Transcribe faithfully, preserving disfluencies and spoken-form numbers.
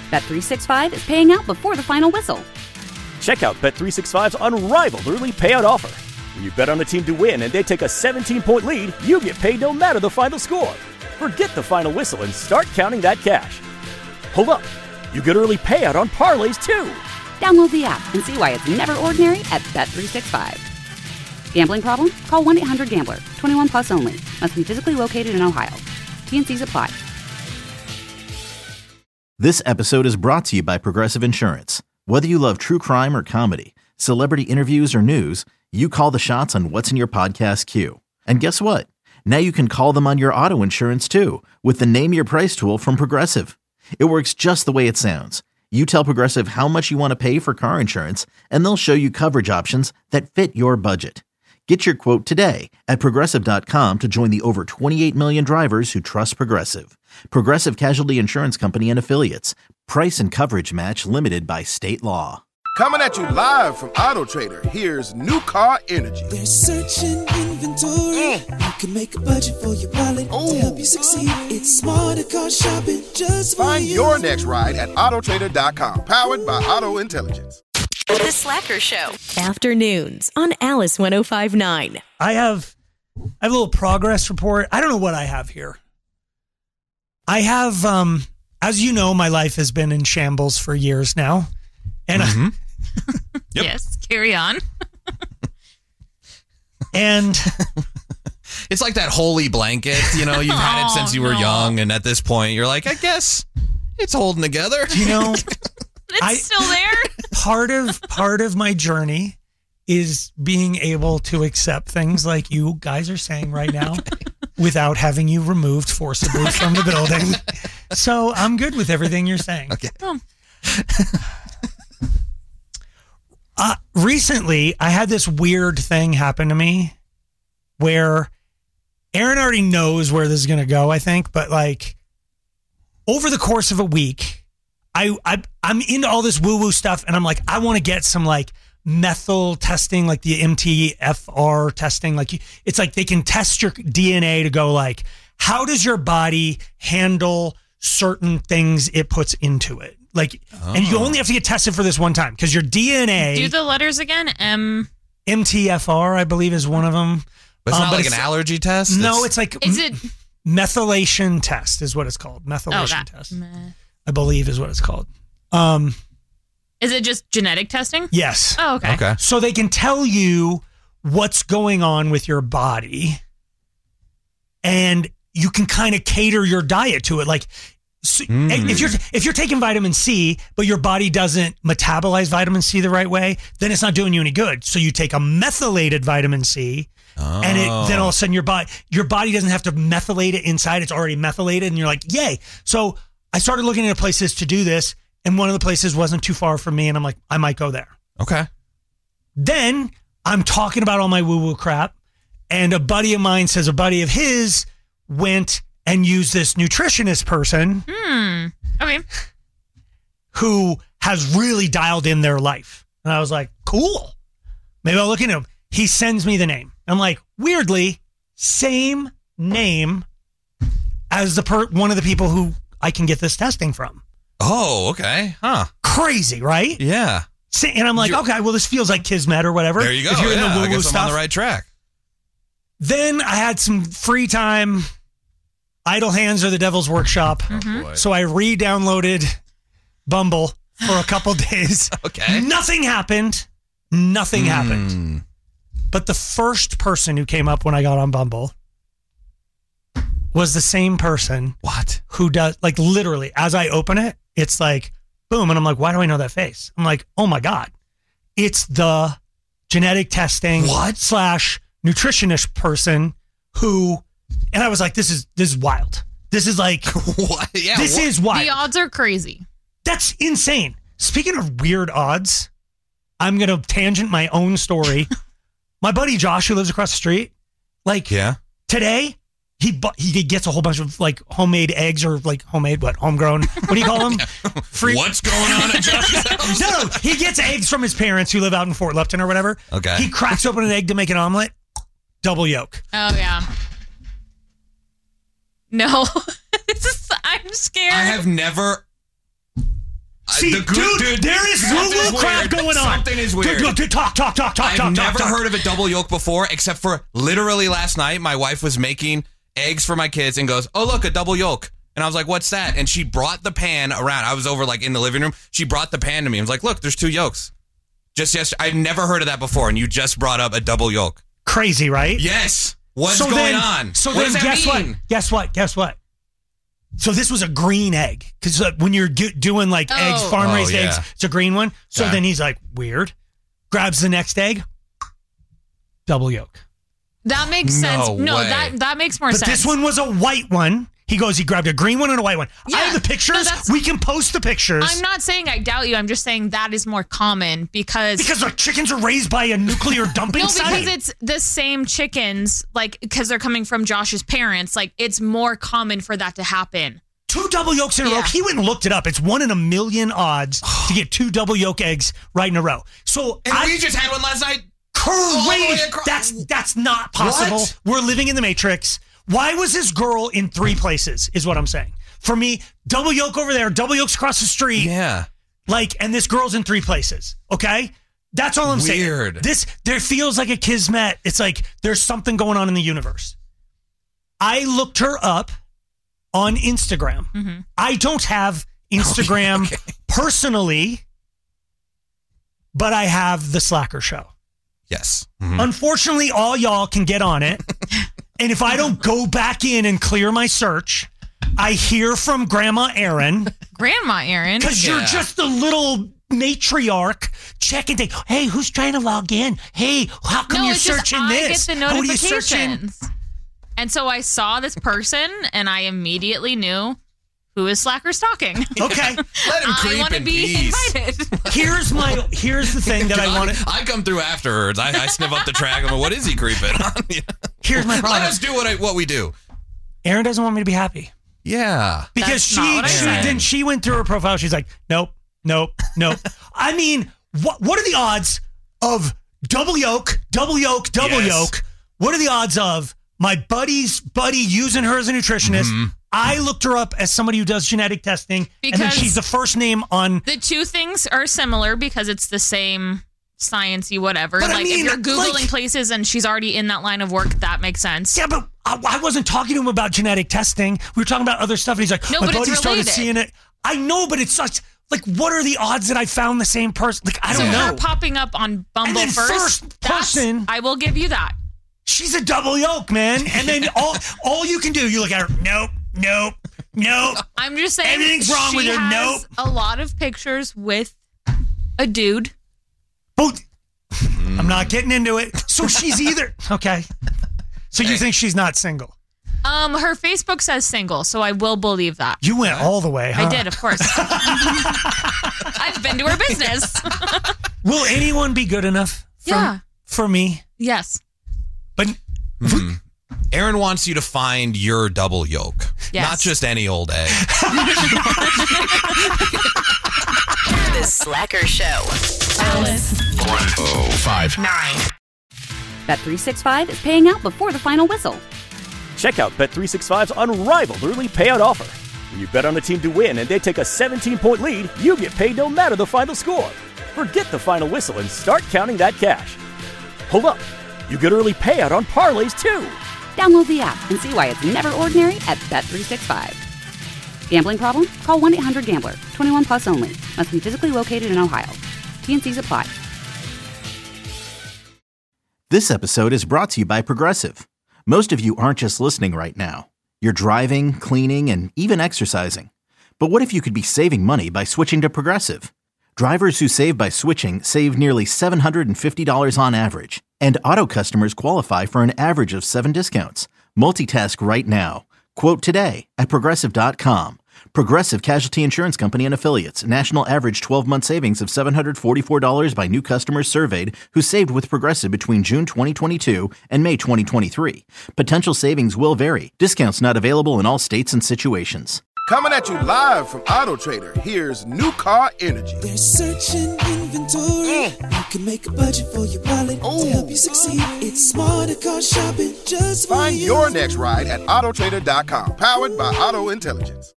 Bet three sixty-five is paying out before the final whistle. Check out Bet three sixty-five's unrivaled early payout offer. When you bet on a team to win and they take a seventeen-point lead, you get paid no matter the final score. Forget the final whistle and start counting that cash. Hold up. You get early payout on parlays, too. Download the app and see why it's never ordinary at Bet three sixty-five. Gambling problem? Call one eight hundred gambler. twenty-one plus only. Must be physically located in Ohio. T and C's apply. This episode is brought to you by Progressive Insurance. Whether you love true crime or comedy, celebrity interviews or news, you call the shots on what's in your podcast queue. And guess what? Now you can call them on your auto insurance too with the Name Your Price tool from Progressive. It works just the way it sounds. You tell Progressive how much you want to pay for car insurance, and they'll show you coverage options that fit your budget. Get your quote today at Progressive dot com to join the over twenty-eight million drivers who trust Progressive. Progressive Casualty Insurance Company and Affiliates. Price and coverage match limited by state law. Coming at you live from Auto Trader, here's New Car Energy. There's searching inventory. Mm. You can make a budget for your wallet Ooh. to help you succeed. It's smarter car shopping just for Find you. your next ride at Auto Trader dot com. Powered by Auto Intelligence. The Slacker Show. Afternoons on Alice one oh five point nine. I have, I have a little progress report. I don't know what I have here. I have, um, as you know, my life has been in shambles for years now. And mm-hmm. I, yep. Yes, carry on. And it's like that holy blanket, you know, you've had it since you were no. young. And at this point, you're like, I guess it's holding together. You know, it's I, still there. Part of part of my journey is being able to accept things like you guys are saying right now without having you removed forcibly from the building. So I'm good with everything you're saying. Okay. Oh. Uh, recently, I had this weird thing happen to me where Aaron already knows where this is going to go, I think. But like over the course of a week, I, I, I'm into all this woo-woo stuff. And I'm like, I want to get some like methyl testing, like the M T F R testing. Like it's like they can test your D N A to go like, how does your body handle certain things it puts into it? Like, oh. And you only have to get tested for this one time because your D N A. Do the letters again. M. M T F R, I believe, is one of them. But it's um, not but like it's, an allergy test? No, it's, it's like. Is it. Methylation test is what it's called. Methylation oh, that, test. Meh. I believe is what it's called. Um, is it just genetic testing? Yes. Oh, okay. Okay. So they can tell you what's going on with your body and you can kind of cater your diet to it. Like, So mm. if you're if you're taking vitamin C, but your body doesn't metabolize vitamin C the right way, then it's not doing you any good. So you take a methylated vitamin C, oh. and it, then all of a sudden your body your body doesn't have to methylate it inside; it's already methylated, and you're like, yay! So I started looking into places to do this, and one of the places wasn't too far from me, and I'm like, I might go there. Okay. Then I'm talking about all my woo woo crap, and a buddy of mine says a buddy of his went and use this nutritionist person hmm. okay. who has really dialed in their life. And I was like, cool. Maybe I'll look into him. He sends me the name. I'm like, weirdly, same name as the per- one of the people who I can get this testing from. Oh, okay. Huh. Crazy, right? Yeah. And I'm like, you're- okay, well, this feels like Kismet or whatever. There you go. If you're yeah, in the I guess stuff. I'm on the right track. Then I had some free time. Idle hands are the devil's workshop. Mm-hmm. So I re-downloaded Bumble for a couple days. Okay. Nothing happened. Nothing mm. happened. But the first person who came up when I got on Bumble was the same person. What? Who does, like literally, as I open it, it's like, boom. And I'm like, why do I know that face? I'm like, oh my God. It's the genetic testing what? slash nutritionist person who... And I was like, this is this is wild. This is like, what? Yeah, this what? is wild. The odds are crazy. That's insane. Speaking of weird odds, I'm going to tangent my own story. My buddy Josh, who lives across the street, like yeah. today, he bu- he gets a whole bunch of like homemade eggs or like homemade, what, homegrown? What do you call them? Free- What's going on at Josh's house? No, no, he gets eggs from his parents who live out in Fort Lupton or whatever. Okay. He cracks open an egg to make an omelet, double yolk. Oh, yeah. No, this is, I'm scared. I have never, See, the good, dude, dude, there is woo-woo crap going on. Something is weird. Dude, dude, talk, talk, talk, talk, I've talk, never talk, heard of a double yolk before, except for literally last night, my wife was making eggs for my kids and goes, oh, look, a double yolk. And I was like, what's that? And she brought the pan around. I was over like in the living room. She brought the pan to me. I was like, look, there's two yolks. Just yesterday. I've never heard of that before. And you just brought up a double yolk. Crazy, right? Yes. What's so going then, on? So what then does that guess mean? what? Guess what? Guess what? So this was a green egg. Because uh, when you're do- doing like Oh. eggs, farm-raised Oh, yeah. eggs, it's a green one. So Yeah. then he's like, weird. Grabs the next egg. Double yolk. That makes No sense. No, way. that that makes more But sense. this one was a white one. He goes, he grabbed a green one and a white one. I Yeah, have the no, pictures. that's- We can post the pictures. I'm not saying I doubt you. I'm just saying that is more common because Because the chickens are raised by a nuclear dumping no, site. because it's the same chickens. Like because they're coming from Josh's parents. Like it's more common for that to happen. Two double yolks in a row. Yeah. He went and looked it up. It's one in a million odds to get two double yolk eggs right in a row. So And I we just had one last night. all the way crazy. across- That's that's not possible. What? We're living in the Matrix. Why was this girl in three places? Is what I'm saying. For me, double yolk over there, double yolks across the street. Yeah. Like, and this girl's in three places. Okay, that's all I'm saying. Weird. This there feels like a kismet. It's like there's something going on in the universe. I looked her up on Instagram. Mm-hmm. I don't have Instagram Okay, okay. personally, but I have the Slacker Show. Yes. Mhm. Unfortunately, all y'all can get on it. And if I don't go back in and clear my search, I hear from Grandma Erin. Grandma Erin. Because you're Yeah. just a little matriarch checking things. Hey, who's trying to log in? Hey, how come no, you're it's just searching I this? get the What are you searching? notifications. And so I saw this person, and I immediately knew who is Slacker stalking. Okay. Let him I creep want to in be peace. invited. Here's my here's the thing that I want to I come through afterwards. I, I sniff up the track. I'm like, what is he creeping on? here's my Let problem. us do what I, what we do. Erin doesn't want me to be happy. Yeah. Because That's she not what I she said. then she went through her profile. She's like, nope, nope, nope. I mean, what what are the odds of double yolk, double yolk, double Yes. yolk? What are the odds of my buddy's buddy using her as a nutritionist? Mm-hmm. I looked her up as somebody who does genetic testing, and then Because- she's the first name on. The two things are similar because it's the same sciencey whatever. But I like mean, if you're Googling like- places and she's already in that line of work, that makes sense. Yeah, but I, I wasn't talking to him about genetic testing. We were talking about other stuff, and he's like, No, my but it's buddy started related. seeing it. I know, but it's such like, what are the odds that I found the same person? Like, I so don't know. her popping up on Bumble then first, first that's- person- I will give you that. She's a double yolk, man. And then all all you can do, you look at her, nope, nope, nope. I'm just saying Everything's wrong she with her. has Nope. a lot of pictures with a dude. But I'm not getting into it. So she's either okay. So you think she's not single? Um, her Facebook says single, so I will believe that. You went all the way, huh? I did, of course. I've been to her business. Will anyone be good enough for, Yeah. for me? Yes. But Erin wants you to find your double yolk, Yes. not just any old egg. The Slacker Show. Alice. Oh, five. Nine. Bet three sixty-five is paying out before the final whistle. Check out Bet three sixty-five's unrivaled early payout offer. When you bet on a team to win and they take a seventeen-point lead, you get paid no matter the final score. Forget the final whistle and start counting that cash. Hold up. You get early payout on parlays too. Download the app and see why it's never ordinary at Bet three sixty-five. Gambling problem? Call one eight hundred gambler. twenty-one plus only. Must be physically located in Ohio. T and C's apply. This episode is brought to you by Progressive. Most of you aren't just listening right now. You're driving, cleaning, and even exercising. But what if you could be saving money by switching to Progressive? Drivers who save by switching save nearly seven hundred fifty dollars on average. And auto customers qualify for an average of seven discounts. Multitask right now. Quote today at Progressive dot com. Progressive Casualty Insurance Company and Affiliates. National average twelve-month savings of seven hundred forty-four dollars by new customers surveyed who saved with Progressive between June twenty twenty-two and May twenty twenty-three. Potential savings will vary. Discounts not available in all states and situations. Coming at you live from Auto Trader, here's New Car Energy. They're searching inventory. You can make a budget for your wallet to help you succeed. It's smarter car shopping just for Find you. your next ride at Auto Trader dot com, powered by Auto Intelligence.